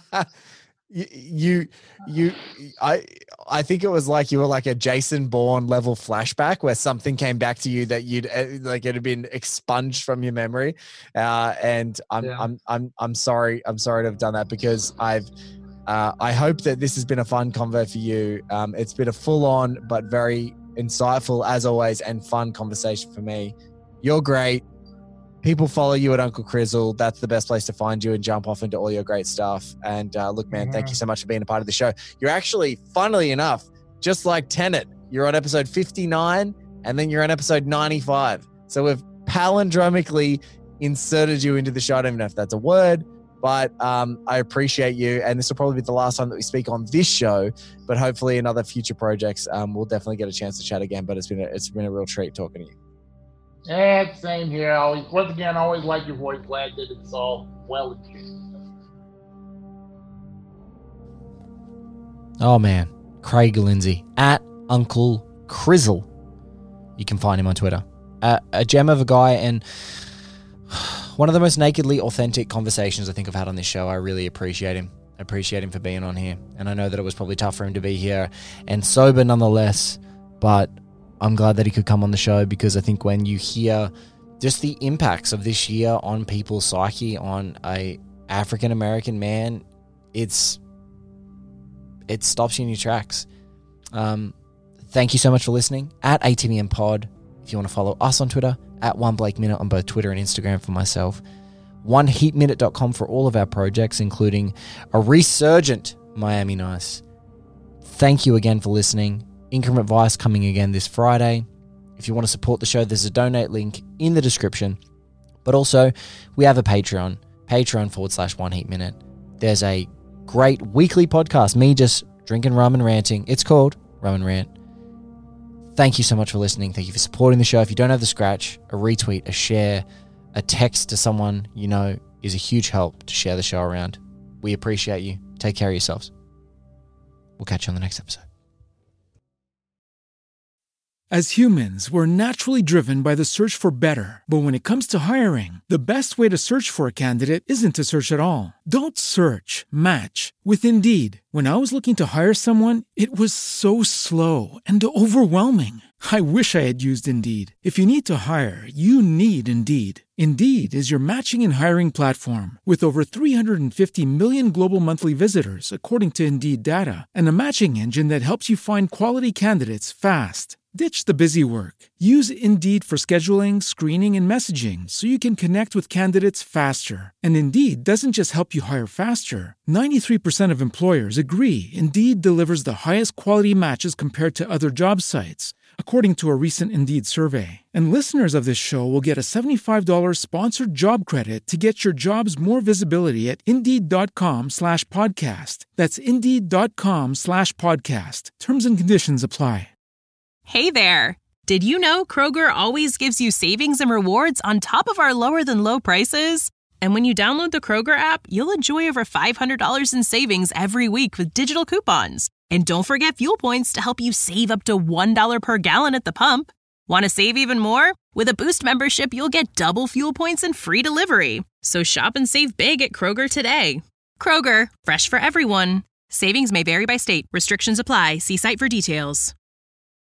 I think it was like you were like a Jason Bourne level flashback where something came back to you that you'd like it had been expunged from your memory, and I'm sorry to have done that, because I hope that this has been a fun convo for you. It's been a full on but very insightful as always and fun conversation for me. You're great. People follow you at Uncle Crizzle. That's the best place to find you and jump off into all your great stuff. And look, man, thank you so much for being a part of the show. You're actually, funnily enough, just like Tenet, you're on episode 59 and then you're on episode 95. So we've palindromically inserted you into the show. I don't even know if that's a word, but I appreciate you. And this will probably be the last time that we speak on this show, but hopefully in other future projects, we'll definitely get a chance to chat again. But it's been a real treat talking to you. Yeah, same here. Always like your voice. Glad that it's all well and good. Oh man, Craig Lindsay at Uncle Crizzle. You can find him on Twitter. A gem of a guy, and one of the most nakedly authentic conversations I think I've had on this show. I really appreciate him. I appreciate him for being on here, and I know that it was probably tough for him to be here and sober nonetheless, but I'm glad that he could come on the show, because I think when you hear just the impacts of this year on people's psyche, on a African-American man, it stops you in your tracks. Thank you so much for listening. At ATBM Pod, if you want to follow us on Twitter, at OneBlakeMinute on both Twitter and Instagram for myself. OneHeatMinute.com for all of our projects, including a resurgent Miami Nice. Thank you again for listening. Increment Vice coming again this Friday. If you want to support the show, there's a donate link in the description. But also, we have a Patreon, Patreon.com/OneHeatMinute. There's a great weekly podcast, me just drinking rum and ranting. It's called Rum and Rant. Thank you so much for listening. Thank you for supporting the show. If you don't have the scratch, a retweet, a share, a text to someone you know is a huge help to share the show around. We appreciate you. Take care of yourselves. We'll catch you on the next episode. As humans, we're naturally driven by the search for better. But when it comes to hiring, the best way to search for a candidate isn't to search at all. Don't search, match with Indeed. When I was looking to hire someone, it was so slow and overwhelming. I wish I had used Indeed. If you need to hire, you need Indeed. Indeed is your matching and hiring platform with over 350 million global monthly visitors, according to Indeed data, and a matching engine that helps you find quality candidates fast. Ditch the busy work. Use Indeed for scheduling, screening, and messaging so you can connect with candidates faster. And Indeed doesn't just help you hire faster. 93% of employers agree Indeed delivers the highest quality matches compared to other job sites, according to a recent Indeed survey. And listeners of this show will get a $75 sponsored job credit to get your jobs more visibility at Indeed.com/podcast. That's Indeed.com/podcast. Terms and conditions apply. Hey there! Did you know Kroger always gives you savings and rewards on top of our lower-than-low prices? And when you download the Kroger app, you'll enjoy over $500 in savings every week with digital coupons. And don't forget fuel points to help you save up to $1 per gallon at the pump. Want to save even more? With a Boost membership, you'll get double fuel points and free delivery. So shop and save big at Kroger today. Kroger, fresh for everyone. Savings may vary by state. Restrictions apply. See site for details.